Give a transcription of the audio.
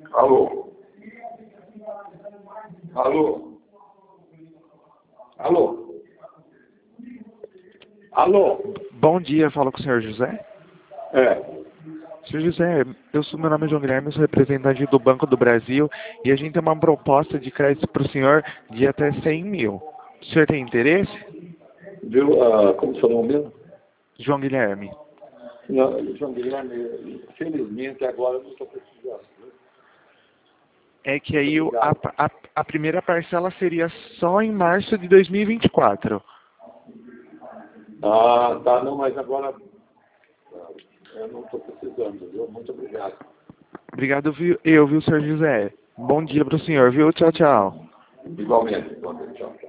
Alô? Alô? Alô? Alô? Bom dia, falo com o senhor José. É. Senhor José, meu nome é João Guilherme, sou representante do Banco do Brasil e a gente tem uma proposta de crédito para o senhor de até 100 mil. O senhor tem interesse? Viu? Como seu nome mesmo? João Guilherme. Não, João Guilherme, infelizmente agora eu não estou precisando. É que aí a primeira parcela seria só em março de 2024. Ah, tá, não, mas agora eu não estou precisando, viu? Muito obrigado. Obrigado, viu, senhor José. Bom dia para o senhor, viu? Tchau, tchau. Igualmente, tchau.